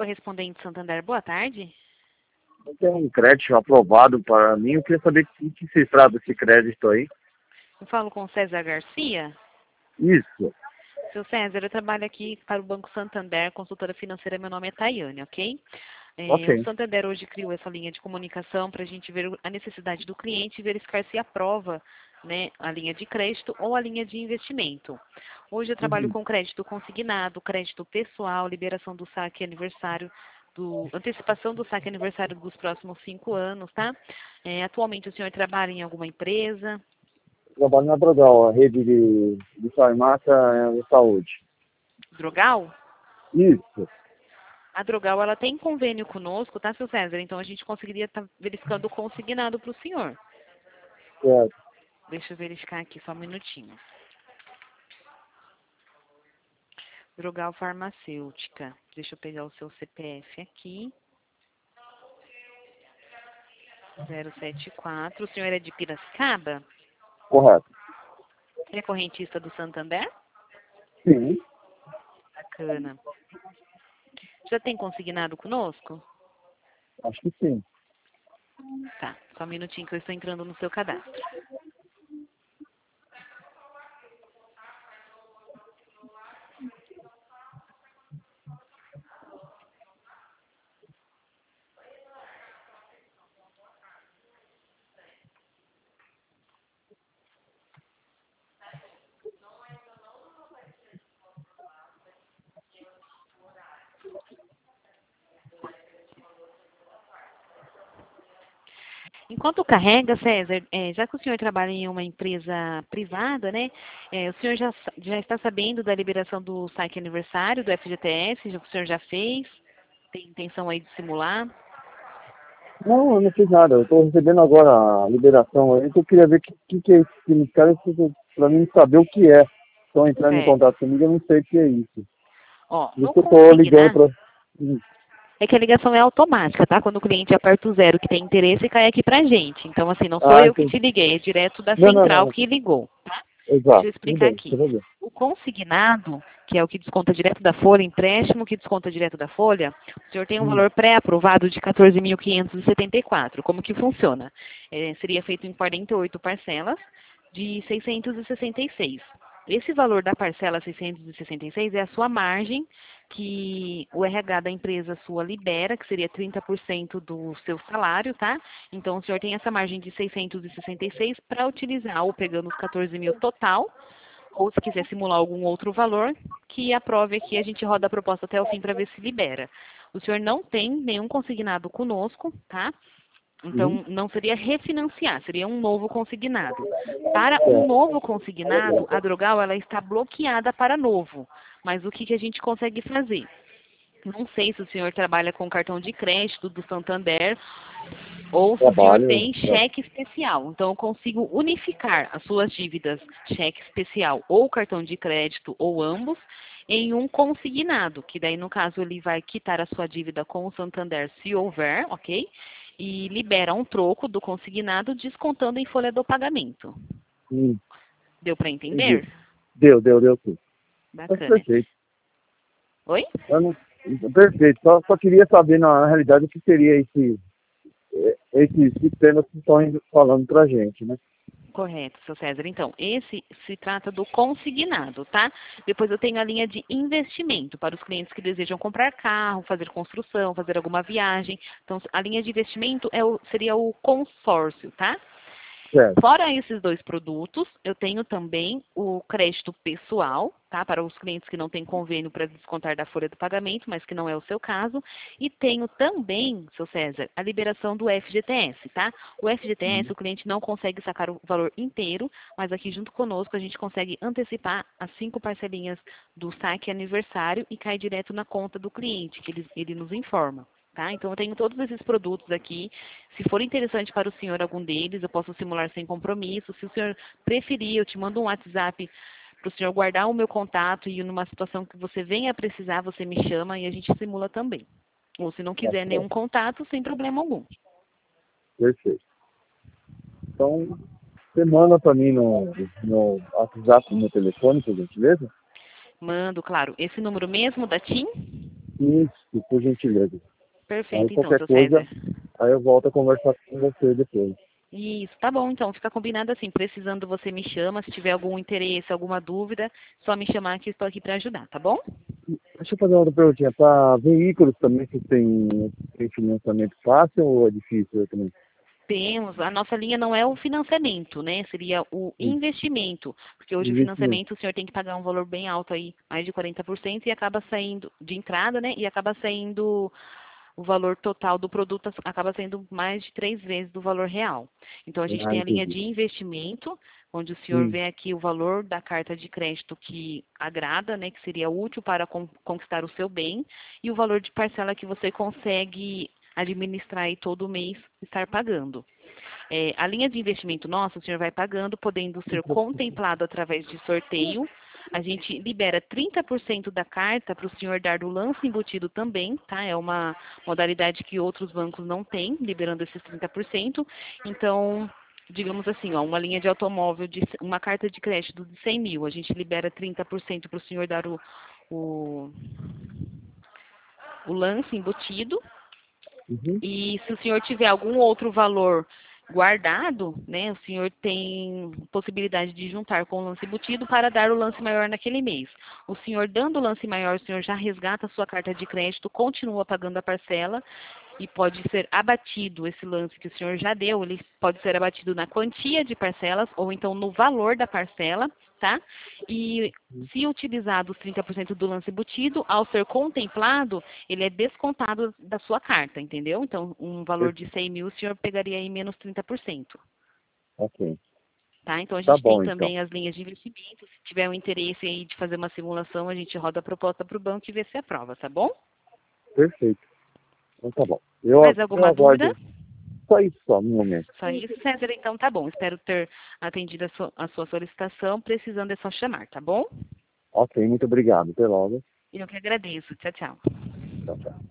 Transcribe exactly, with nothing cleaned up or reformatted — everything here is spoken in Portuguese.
Correspondente Santander, boa tarde. Eu tenho um crédito aprovado para mim. Eu queria saber de que se trata esse crédito aí. Eu falo com o César Garcia. Isso. Seu César, eu trabalho aqui para o Banco Santander, consultora financeira. Meu nome é Tayane, ok? É, o Ok. Santander hoje criou essa linha de comunicação para a gente ver a necessidade do cliente e verificar se aprova, né, a linha de crédito ou a linha de investimento. Hoje eu trabalho Uhum. com crédito consignado, crédito pessoal, liberação do saque aniversário, do, antecipação do saque aniversário dos próximos cinco anos, tá? É, atualmente o senhor trabalha em alguma empresa? Trabalho na Drogal, a rede de, de farmácia e saúde. Drogal? Isso. A Drogal, ela tem convênio conosco, tá, seu César? Então a gente conseguiria estar verificando o consignado para o senhor. Certo. Deixa eu verificar aqui só um minutinho. Drogal Farmacêutica. Deixa eu pegar o seu C P F aqui. zero sete quatro. O senhor é de Piracicaba? Correto. É correntista do Santander? Sim. Bacana. Já tem consignado conosco? Acho que sim. Tá, só um minutinho que eu estou entrando no seu cadastro. Enquanto carrega, César, é, já que o senhor trabalha em uma empresa privada, né? É, o senhor já, sa- já está sabendo da liberação do saque aniversário do F G T S? Já- O senhor já fez? Tem intenção aí de simular? Não, eu não fiz nada. Eu estou recebendo agora a liberação aí. Eu queria ver o que, que, que é esse significado para mim saber o que é. Estão entrando em Certo. contato comigo, eu não sei o que é isso. Ó, Por isso no que eu estou ligando consignar, para... é que a ligação é automática, tá? Quando o cliente aperta o zero que tem interesse, cai aqui pra gente. Então, assim, não sou Ah, eu que entendi. te liguei, é direto da Não, não, não. central não. que ligou, tá? Deixa Exato. eu Tudo explicar bem. aqui. Tudo bem. O consignado, que é o que desconta direto da folha, empréstimo que desconta direto da folha, o senhor tem um Hum. valor pré-aprovado de quatorze mil quinhentos e setenta e quatro. Como que funciona? É, seria feito em quarenta e oito parcelas de seiscentos e sessenta e seis. Esse valor da parcela seiscentos e sessenta e seis é a sua margem que o R H da empresa sua libera, que seria trinta por cento do seu salário, tá? Então, o senhor tem essa margem de seiscentos e sessenta e seis para utilizar, ou pegando os quatorze mil total, ou se quiser simular algum outro valor, que aprove aqui, a gente roda a proposta até o fim para ver se libera. O senhor não tem nenhum consignado conosco, tá? Hum. Então, não seria refinanciar, seria um novo consignado. Para um Certo. novo consignado, a Drogal ela está bloqueada para novo. Mas o que, que a gente consegue fazer? Não sei se o senhor trabalha com cartão de crédito do Santander ou se o senhor Trabalho. tem Certo. cheque especial. Então, eu consigo unificar as suas dívidas, cheque especial ou cartão de crédito, ou ambos, em um consignado, que daí, no caso, ele vai quitar a sua dívida com o Santander, se houver, ok? E libera um troco do consignado, descontando em folha do pagamento. Hum. Deu para Entendi. entender? Deu, deu, deu sim. Tá Bacana. perfeito. Oi? Eu não... Perfeito. Só, só queria saber, na realidade, o que seria esse, eh, esse sistema que estão indo- falando pra gente, né? Correto, seu César. Então, esse se trata do consignado, tá? Depois eu tenho a linha de investimento para os clientes que desejam comprar carro, fazer construção, fazer alguma viagem. Então, a linha de investimento é o- seria o consórcio, tá? Certo. Fora esses dois produtos, eu tenho também o crédito pessoal, tá? Para os clientes que não têm convênio para descontar da folha do pagamento, mas que não é o seu caso. E tenho também, seu César, a liberação do F G T S, tá? O F G T S, Hum. o cliente não consegue sacar o valor inteiro, mas aqui junto conosco a gente consegue antecipar as cinco parcelinhas do saque aniversário e cai direto na conta do cliente, que ele, ele nos informa. Tá? Então, eu tenho todos esses produtos aqui. Se for interessante para o senhor algum deles, eu posso simular sem compromisso. Se o senhor preferir, eu te mando um WhatsApp para o senhor guardar o meu contato e numa situação que você venha a precisar, você me chama e a gente simula também. Ou se não Tá quiser nenhum certo. contato, sem problema algum. Perfeito. Então, você manda pra mim no, no WhatsApp, no meu telefone, por gentileza? Mando, claro, esse número mesmo da TIM? Isso, por gentileza. Perfeito, Aí então, qualquer seu coisa, César. aí eu volto a conversar com você depois. Isso, tá bom, então, fica combinado assim. Precisando, você me chama. Se tiver algum interesse, alguma dúvida, só me chamar que eu estou aqui para ajudar, tá bom? Deixa eu fazer uma outra perguntinha. Para veículos também, vocês têm, tem financiamento fácil ou é difícil também? Temos, a nossa linha não é o financiamento, né? Seria o Sim, investimento. Porque hoje o investimento. financiamento o senhor tem que pagar um valor bem alto aí, mais de quarenta por cento, e acaba saindo de entrada, né? E acaba saindo o valor total do produto acaba sendo mais de três vezes do valor real. Então a gente Ah, tem a linha entendi. de investimento, onde o senhor Sim, vê aqui o valor da carta de crédito que agrada, né? Que seria útil para con- conquistar o seu bem, e o valor de parcela que você consegue administrar aí todo mês estar pagando. É, a linha de investimento nossa, o senhor vai pagando, podendo ser contemplado através de sorteio. A gente libera trinta por cento da carta para o senhor dar o lance embutido também, tá? É uma modalidade que outros bancos não têm, liberando esses trinta por cento. Então, digamos assim, ó, uma linha de automóvel, de, uma carta de crédito de cem mil, a gente libera trinta por cento para o senhor dar o, o, o lance embutido. uhum, E se o senhor tiver algum outro valor guardado, né, o senhor tem possibilidade de juntar com o lance embutido para dar o lance maior naquele mês. O senhor dando o lance maior, o senhor já resgata a sua carta de crédito, continua pagando a parcela e pode ser abatido esse lance que o senhor já deu, ele pode ser abatido na quantia de parcelas ou então no valor da parcela, tá? E se utilizado os trinta por cento do lance embutido, ao ser contemplado, ele é descontado da sua carta, entendeu? Então, um valor de cem mil, o senhor pegaria aí menos trinta por cento. ok. Tá? Então, a Tá gente tem bom, então. também as linhas de investimento. Se tiver um interesse aí de fazer uma simulação, a gente roda a proposta para o banco e vê se aprova, tá bom? Perfeito. Então tá bom. Eu, Mais eu alguma dúvida? aguardo só isso só no momento. Só isso, César? Então tá bom. Espero ter atendido a sua, a sua solicitação. Precisando é só chamar, tá bom? Ok, muito obrigado. Até logo. Eu que agradeço. Tchau, tchau. Tchau, tchau.